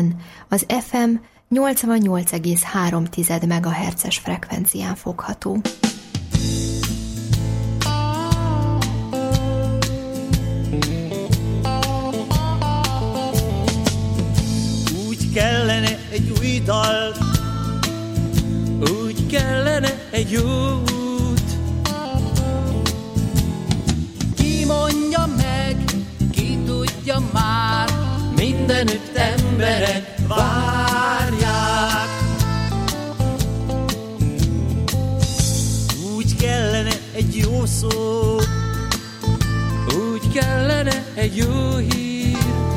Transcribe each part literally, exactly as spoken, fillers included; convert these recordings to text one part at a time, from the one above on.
Budában, az ef em nyolcvannyolc egész három megahertzes frekvencián fogható. Úgy kellene egy új dal, úgy kellene egy út. Ki mondja meg, ki tudja már, mindenütt emberek várják. Úgy kellene egy jó szó, úgy kellene egy jó hír.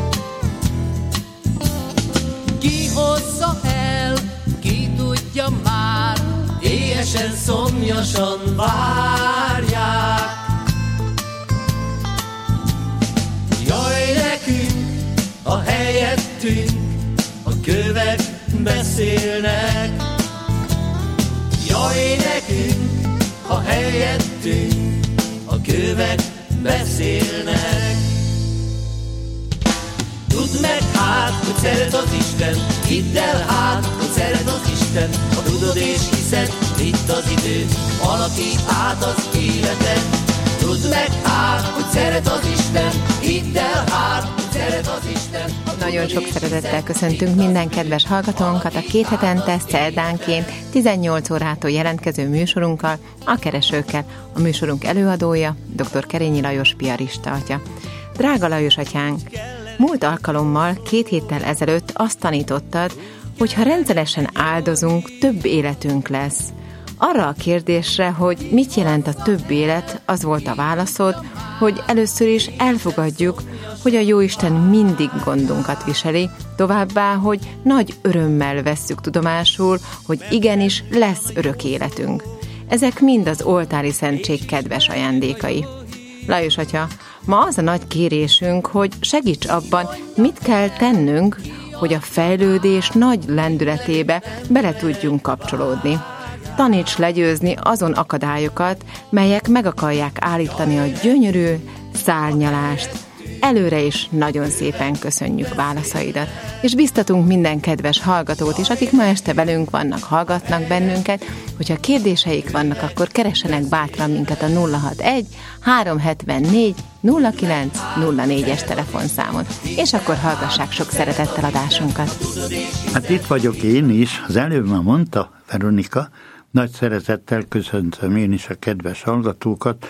Ki hozza el, ki tudja már, éhesen, szomjasan várják. Jaj, nekünk a helyettünk a kövek beszélnek. Jaj, nekünk a helyettünk a kövek beszélnek. Tudd meg hát, hogy szeret az Isten, hidd el hát, hogy szeret az Isten. Ha tudod és hiszed, itt az idő, alakít át az életed. Tudd meg hát, hogy szeret az Isten, hidd el hát, hogy szeret az Isten. Nagyon sok szeretettel köszöntünk minden kedves hallgatónkat a két hetente, szerdánként, tizennyolc órától jelentkező műsorunkkal, a Keresőkkel. A műsorunk előadója, dr. Kerényi Lajos piarista atya. Drága Lajos atyánk, múlt alkalommal, két héttel ezelőtt azt tanítottad, hogy ha rendszeresen áldozunk, több életünk lesz. Arra a kérdésre, hogy mit jelent a több élet, az volt a válaszod, hogy először is elfogadjuk, hogy a Jóisten mindig gondunkat viseli, továbbá, hogy nagy örömmel vesszük tudomásul, hogy igenis lesz örök életünk. Ezek mind az oltári szentség kedves ajándékai. Lajos atya, ma az a nagy kérésünk, hogy segíts abban, mit kell tennünk, hogy a fejlődés nagy lendületébe bele tudjunk kapcsolódni. Taníts legyőzni azon akadályokat, melyek meg akarják állítani a gyönyörű szárnyalást. Előre is nagyon szépen köszönjük válaszaidat, és biztatunk minden kedves hallgatót is, akik ma este velünk vannak, hallgatnak bennünket, hogyha kérdéseik vannak, akkor keressenek bátran minket a nulla hatvanegy három hetvennégy nulla kilenc nulla négyes telefonszámon, és akkor hallgassák sok szeretettel adásunkat. Hát itt vagyok én is, az előbb már mondta Veronika, nagy szeretettel köszöntöm én is a kedves hallgatókat.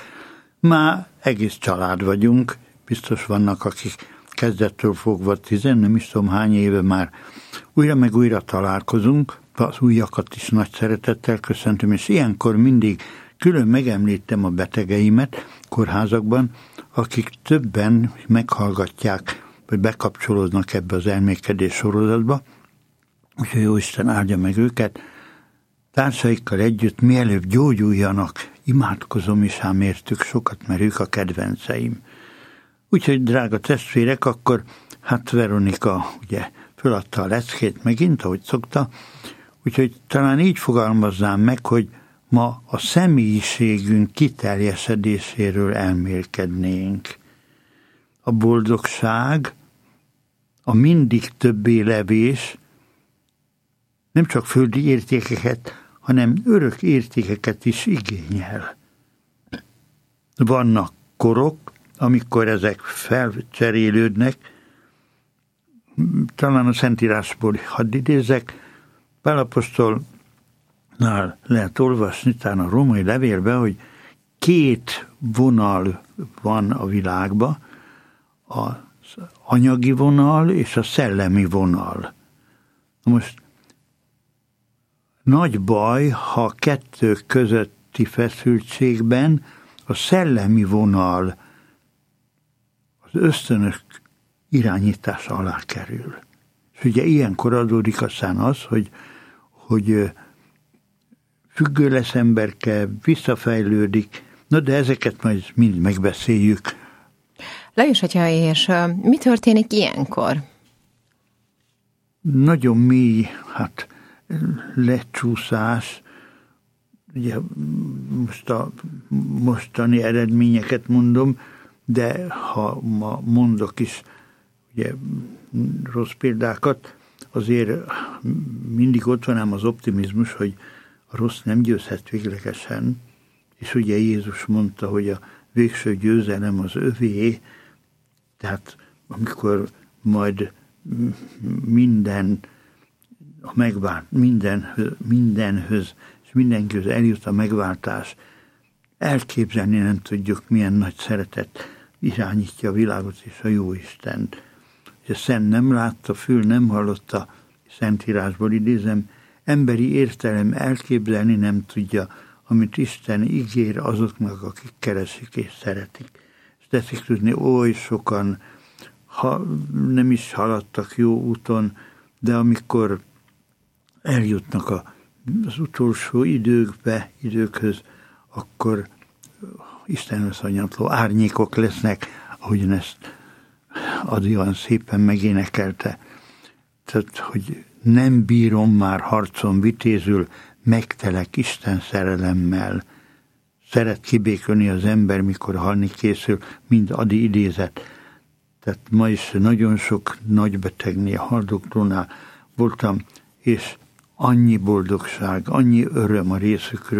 Már egész család vagyunk, biztos vannak, akik kezdettől fogva tizen, nem is tudom hány éve már újra meg újra találkozunk, az újakat is nagy szeretettel köszöntöm, és ilyenkor mindig külön megemlítem a betegeimet kórházakban, akik többen meghallgatják, vagy bekapcsolódnak ebbe az elmékedés sorozatba, úgyhogy Jóisten áldja meg őket. Társaikkal együtt mielőbb gyógyuljanak, imádkozom is ám értük sokat, mert ők a kedvenceim. Úgyhogy, drága testvérek, akkor hát Veronika ugye föladta a leckét megint, ahogy szokta, úgyhogy talán így fogalmaznám meg, hogy ma a személyiségünk kiteljesedéséről elmélkednénk. A boldogság, a mindig többé levés nem csak földi értékeket, hanem örök értékeket is igényel. Vannak korok, amikor ezek felcserélődnek, talán a Szentírásból hadd idézzek, Pál apostolnál lehet olvasni, talán a római levélben, hogy két vonal van a világban, az anyagi vonal és a szellemi vonal. Most nagy baj, ha a kettő közötti feszültségben a szellemi vonal az ösztönök irányítása alá kerül. És ugye ilyenkor adódik aztán az, hogy, hogy függő lesz emberke, visszafejlődik, no de ezeket majd mind megbeszéljük. Lajos atya, és mi történik ilyenkor? Nagyon mély, hát lecsúszás, ugye most a mostani eredményeket mondom, de ha ma mondok is ugye rossz példákat, azért mindig ott van ám az optimizmus, hogy a rossz nem győzhet véglegesen, és ugye Jézus mondta, hogy a végső győzelem az övé, tehát amikor majd minden a megvált, minden, mindenhöz és mindenkihez eljut a megváltás, elképzelni nem tudjuk, milyen nagy szeretet irányítja a világot és a Jóistent. A szent nem látta, fül nem hallotta, Szentírásból idézem, emberi értelem elképzelni nem tudja, amit Isten ígér azoknak, akik keresik és szeretik. És teszik tudni, oly sokan ha nem is haladtak jó úton, de amikor eljutnak a, az utolsó időkbe, időkhöz, akkor Isten összanyatló árnyékok lesznek, ahogyan ezt Adi olyan szépen megénekelte. Tehát, hogy nem bírom már harcon vitézül, megtelek Isten szerelemmel. Szeret kibékölni az ember, mikor halni készül, mind Adi idézet. Tehát ma is nagyon sok nagybetegnél, haldoklónál voltam, és annyi boldogság, annyi öröm a részükről,